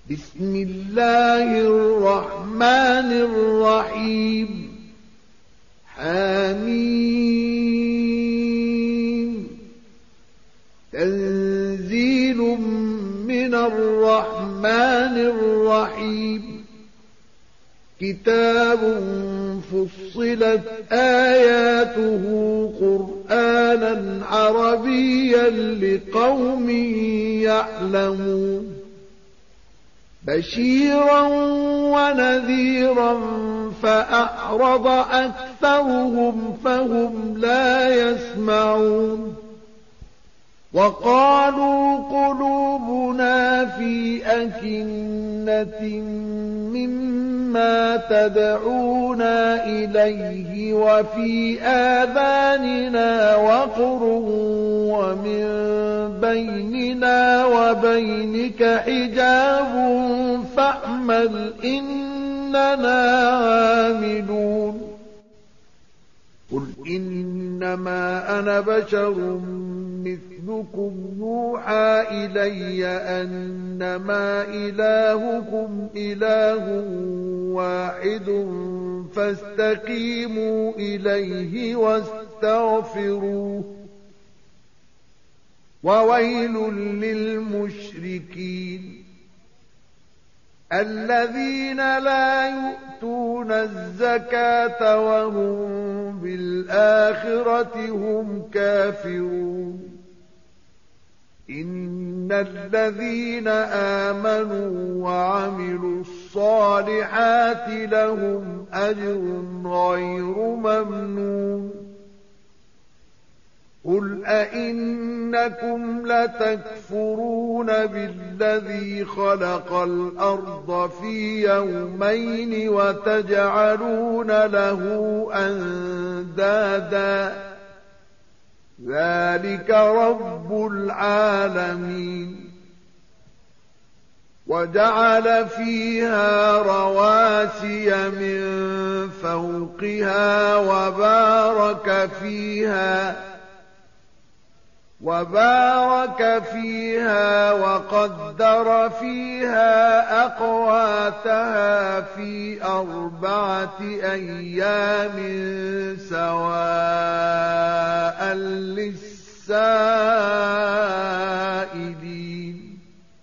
بسم الله الرحمن الرحيم حميم تنزيل من الرحمن الرحيم كتاب فصلت آياته قرآنا عربيا لقوم يعلمون بشيرا ونذيرا فأعرض أكثرهم فهم لا يسمعون وقالوا قلوبنا في أكنة مما تدعونا إليه وفي آذاننا وقر ومن بيننا وبينك حجاب فاعمل إننا عاملون قل إنما أنا بشر مثلكم يوحى إلي أنما إلهكم إله واحد فاستقيموا إليه واستغفروه وويل للمشركين الذين لا يؤتون الزكاة وهم بالآخرة هم كافرون إن الذين آمنوا وعملوا الصالحات لهم أجر غير ممنون قل أئنكم لتكفرون بالذي خلق الأرض في يومين وتجعلون له أندادا ذلك رب العالمين وجعل فيها رواسي من فوقها وبارك فيها وقدر فيها أقواتها في 4 أيام سواء للسائلين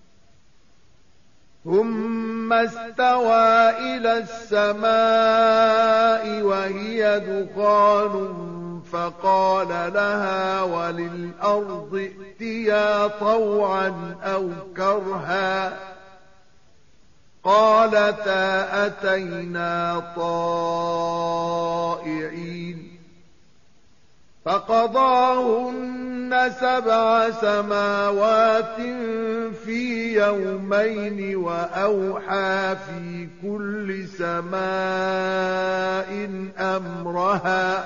ثم استوى إلى السماء وهي دخان فقال لها وللأرض ائتيا طوعا أو كرها قالتا أتينا طائعين فقضاهن 7 سماوات في يومين وأوحى في كل سماء أمرها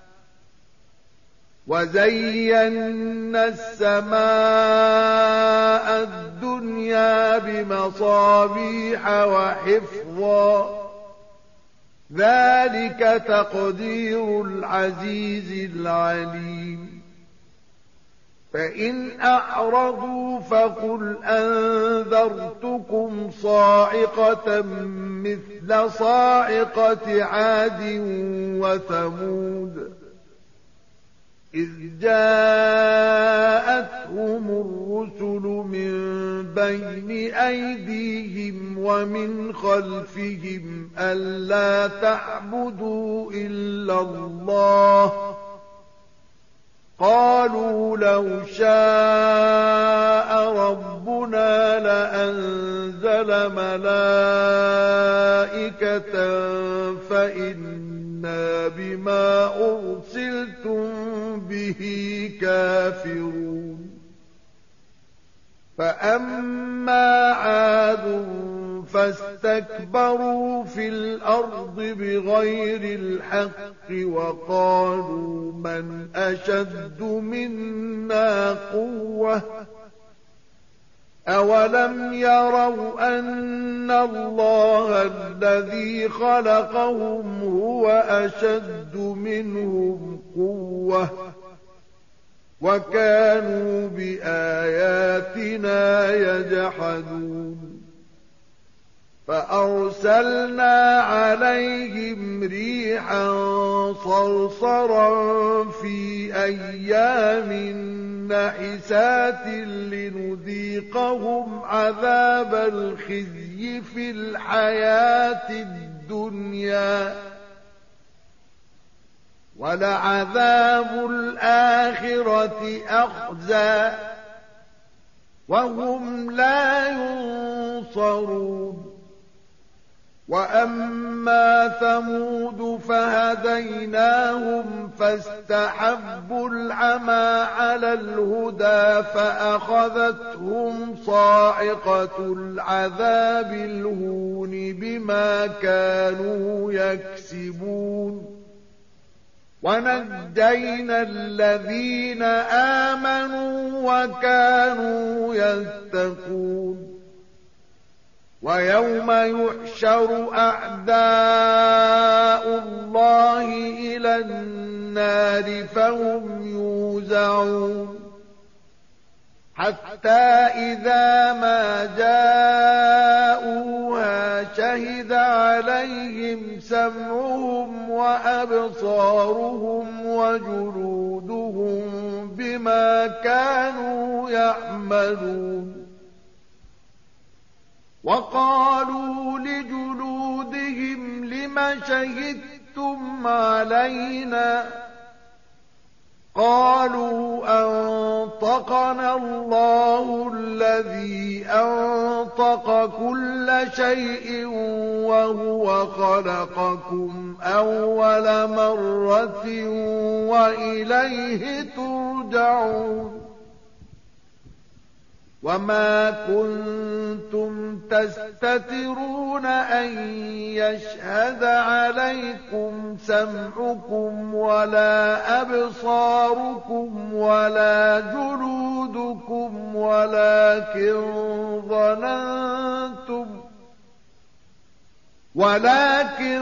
وزينا السماء الدنيا بمصابيح وحفظا ذلك تقدير العزيز العليم فإن أعرضوا فقل أنذرتكم صاعقة مثل صاعقة عاد وثمود إذ جاءتهم الرسل من بين أيديهم ومن خلفهم ألا تعبدوا إلا الله قالوا لو شاء ربنا لأنزل ملائكة فإنا بما أرسلتم به كافرون فأما عاد فاستكبروا في الأرض بغير الحق وقالوا من أشد منا قوة أولم يروا أن الله الذي خلقهم هو أشد منهم قوة وكانوا بآياتنا يجحدون فأرسلنا عليهم ريحا صرصرا في أيام نحسات لنذيقهم عذاب الخزي في الحياة الدنيا ولعذاب الآخرة أخزى وهم لا ينصرون وأما ثمود فهديناهم فاستحبوا العمى على الهدى فأخذتهم صاعقة العذاب الهون بما كانوا يكسبون ونجينا الذين آمنوا وكانوا يتقون ويوم يحشر أعداء الله إلى النار فهم يوزعون حتى إذا ما جاءوها شهد عليهم سمعهم وأبصارهم وجلودهم بما كانوا يعملون وقالوا لجلودهم لم شهدتم علينا قالوا أنطقنا الله الذي أنطق كل شيء وهو خلقكم أول مرة وإليه ترجعون وما كنتم تستترون أن يشهد عليكم سمعكم ولا أبصاركم ولا جلودكم ولكن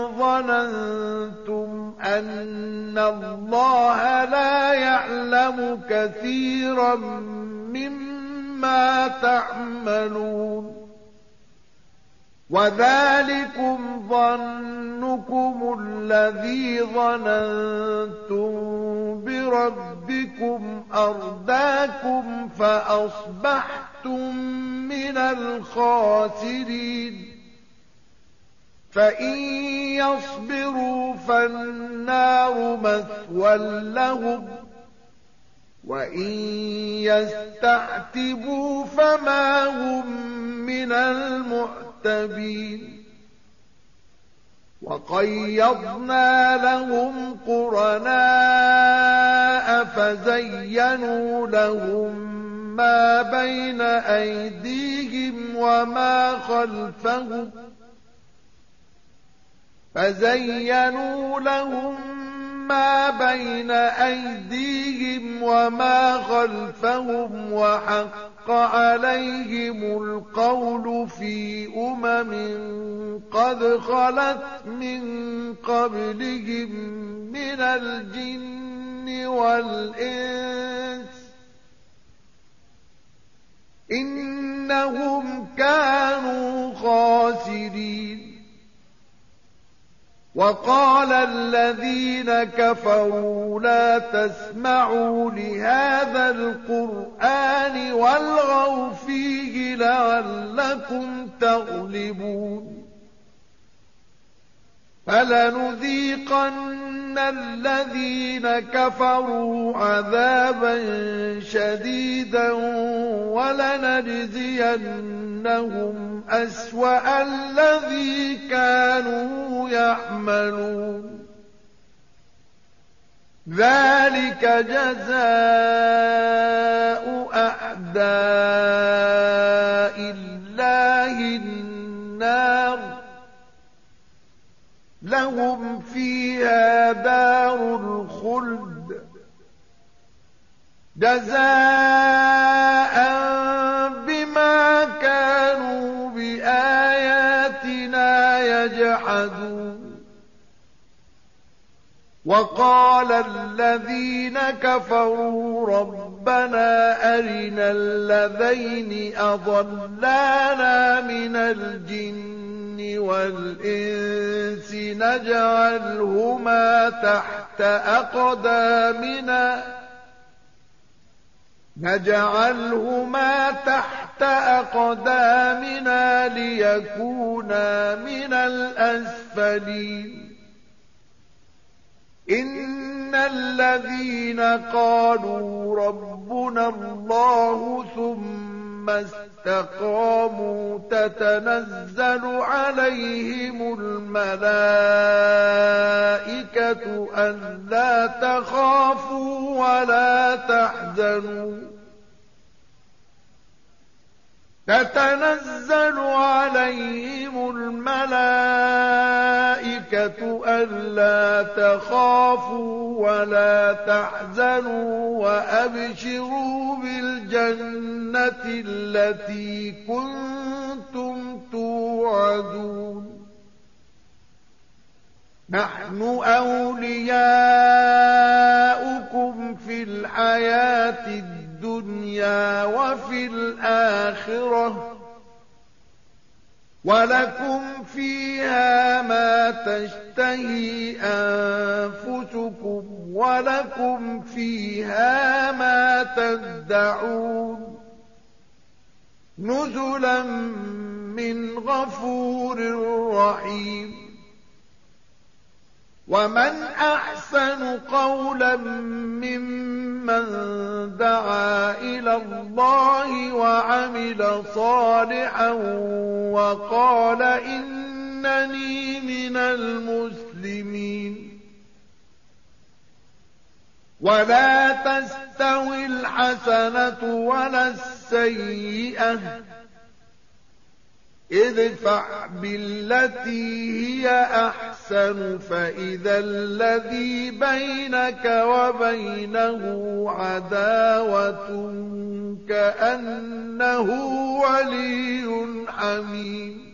ظننتم أن الله لا يعلم كثيرا مما تعملون وذلكم ظنكم الذي ظننتم بربكم أرداكم فأصبحتم من الخاسرين فإن يصبروا فالنار مثوى لهم وإن يستعتبوا فما هم من المعتبين وقيضنا لهم قرناء فزينوا لهم ما بين أيديهم وما خلفهم وحق عليهم القول في قد خلت من قبلهم من الجن والإنس إنهم كانوا خاسرين وقال الذين كفروا لا تسمعوا لهذا القرآن والغوا فيه لعلكم تغلبون فلنذيقن الذين كفروا عذابا شديدا ولنجزينهم أسوأ الذي كانوا يعملون ذلك جزاء أعداء الله النار لهم فيها دار الخلد جزاء بما كانوا بآياتنا يجحدون وقال الذين كفروا ربنا أرنا الذين أضلانا من الجن والإنس نجعلهما تحت أقدامنا ليكونا من الأسفلين إن الذين قالوا ربنا الله ثم استقاموا تتنزل عليهم الملائكة ألا تخافوا ولا تحزنوا تتنزل عليهم الملائكة ألا تخافوا ولا تحزنوا وأبشروا بالجنة التي كنتم توعدون نحن أولياؤكم في الحياة الدنيا وفي الآخرة ولكم فيها ما تشتهي أنفسكم ولكم فيها ما تدعون نزلا من غفور رحيم ومن أحسن قولا ممن دعا إلى الله وعمل صالحا وقال إنني من المسلمين ولا تستوي الحسنة ولا السيئة ادفع بالتي هي أحسن فإذا الذي بينك وبينه عداوة كأنه ولي حميم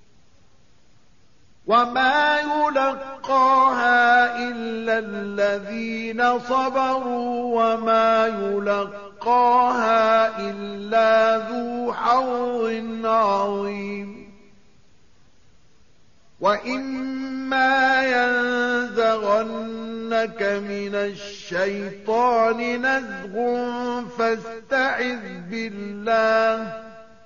وما يلقاها إلا الذين صبروا وما يلقاها إلا ذو حظ عظيم وإما ينزغنك من الشيطان نزغ فاستعذ بالله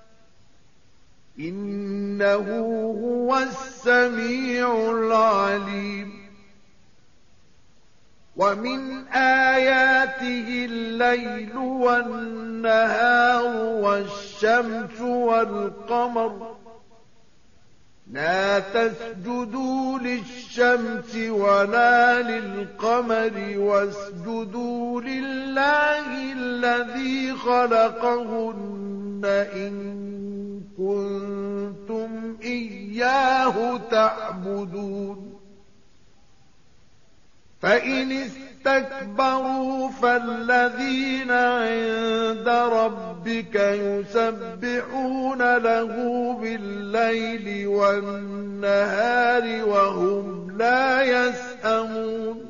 إنه هو السميع العليم ومن آياته الليل والنهار والشمس والقمر لا تسجدوا للشمس ولا للقمر واسجدوا لله الذي خلقهن إن كنتم إياه تعبدون فإن استكبروا فالذين عند ربك يسبحون له بالليل والنهار وهم لا يسأمون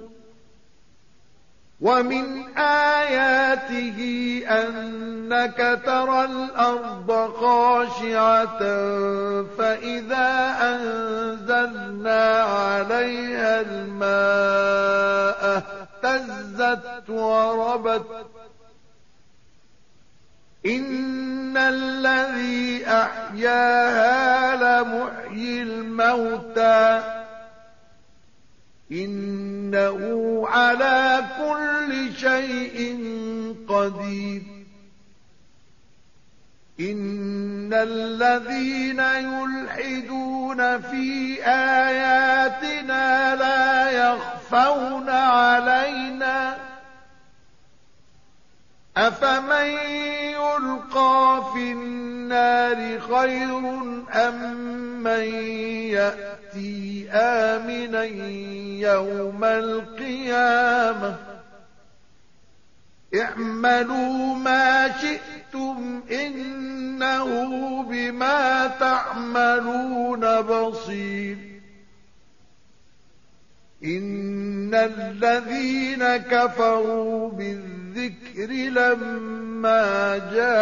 ومن آياته أنك ترى الأرض خاشعة فإذا أنزلنا عليها الماء اهتزت وربت إن الذي أحياها لمحيي الموتى إنه على كل شيء قدير إن الذين يلحدون في آياتنا لا يخفون علينا أفمن يلقى في النار خير أم من يأتي آمنا يوم القيامة اعملوا ما شئتم إنه بما تعملون بصير إن الذين كفروا بالذكر لما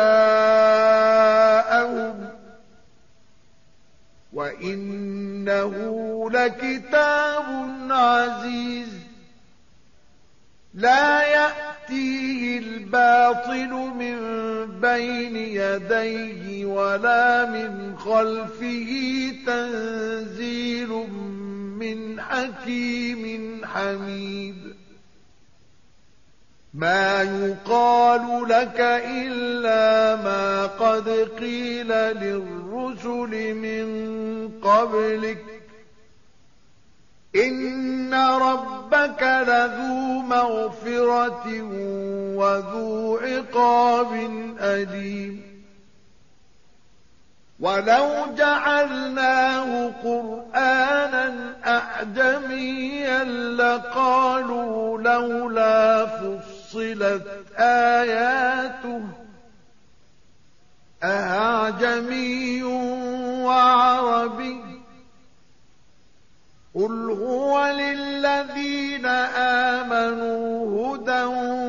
جاءهم وإنه لكتاب عزيز لا يأتيه الباطل من بين يديه ولا من خلفه تنزيل من حكيم حميد ما يقال لك إلا ما قد قيل للرسل من قبلك إن ربك لذو مغفرة وذو عقاب أليم ولو جعلناه قرآنا أعجميا لقالوا لولا فصلت آياته أعجمي وعربي قل هو للذين آمنوا هدى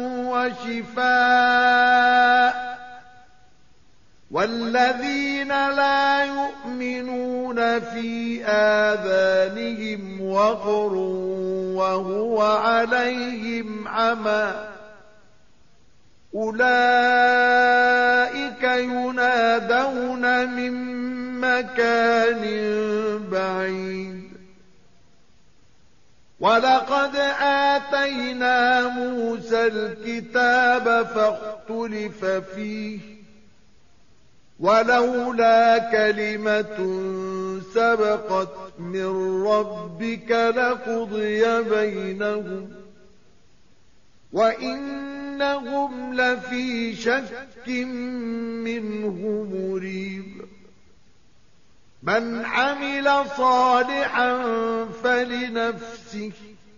وشفاء والذين لا يؤمنون في آذانهم وقر وهو عليهم عمى أولئك ينادون من مكان بعيد ولقد آتينا موسى الكتاب فاختلف فيه ولولا كلمة سبقت من ربك لقضي بينهم وإنهم لفي شك منه مريب من عمل صالحا فلنفسه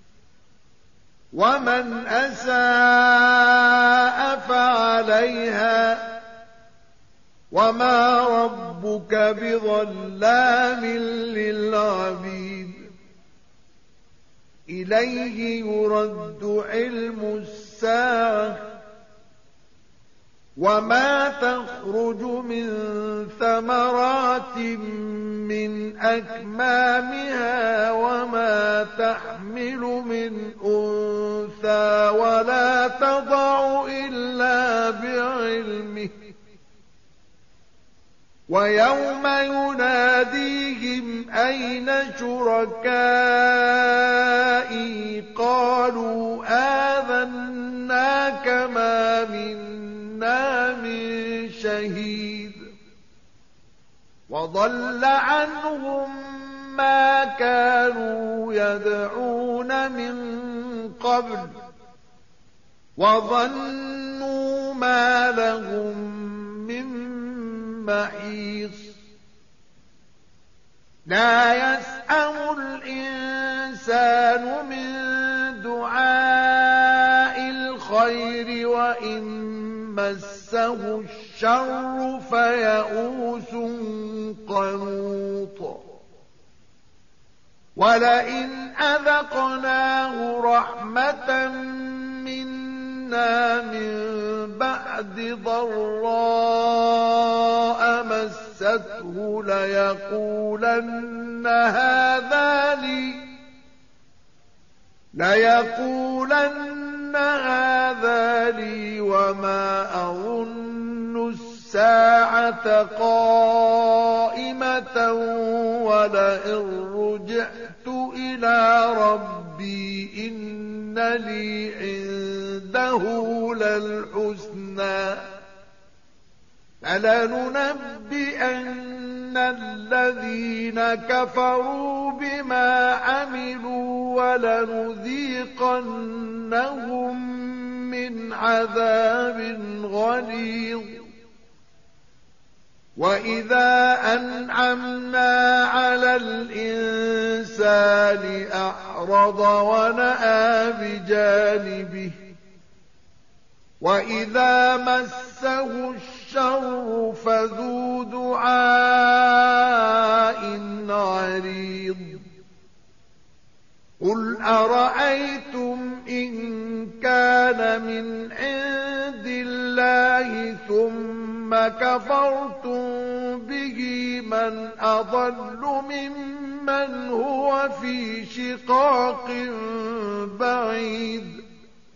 ومن أساء فعليها وما ربك بظلام للعبيد إليه يرد علم الساعة وما تخرج من ثمرات من أكمامها وما تحمل من أنثى ولا تضع إلا بعلمه ويوم يناديهم أين شركائي قالوا آذناك ما منا من شهيد وضل عنهم ما كانوا يدعون من قبل وظنوا ما لهم من محيص لا يسأم الإنسان من دعاء الخير وإن مسه الشر فيئوس قنوط ولئن أذقناه رحمة منا من بعد ضراء مسته ليقولن هذا لي وما أظن الساعة قائمة ولئن رجعت إلى ربي إن لي عنده للحسنى فلننبئن الذين كفروا بما عملوا ولنذيقنهم من عذاب غليظ وإذا أنعمنا على الإنسان أعرض ونأى بجانبه وإذا مسه الشر فذو دعاء عريض قل أرأيتم أَفَرَأَيْتُمْ إِن كَانَ مِنْ عِندِ اللَّهِ ثُمَّ كَفَرْتُم بِهِ مَنْ أَضَلُّ مِمَّنْ هُوَ فِي شِقَاقٍ بَعِيدٍ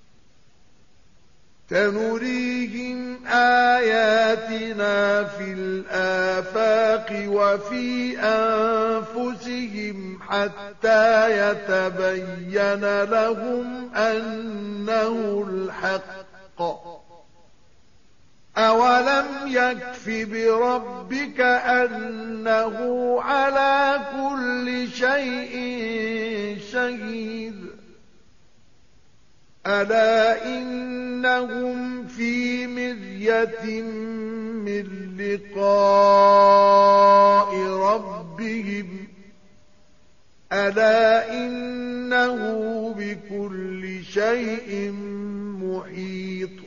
سَنُرِيهِمْ آيَاتِنَا فِي الْآفَاقِ وَفِي أَنفُسِهِمْ حَتَّى يَتَبَيَّنَ لَهُمْ أَنَّهُ الْحَقُّ أَوَلَمْ يَكْفِ بِرَبِّكَ أَنَّهُ عَلَى كُلِّ شَيْءٍ شَهِيدٌ أَلَا إِنَّهُمْ فِي مِرْيَةٍ مِّن لِّقَاءِ رَبِّهِمْ أَلَا إِنَّهُ بِكُلِّ شَيْءٍ مُّحِيطٌ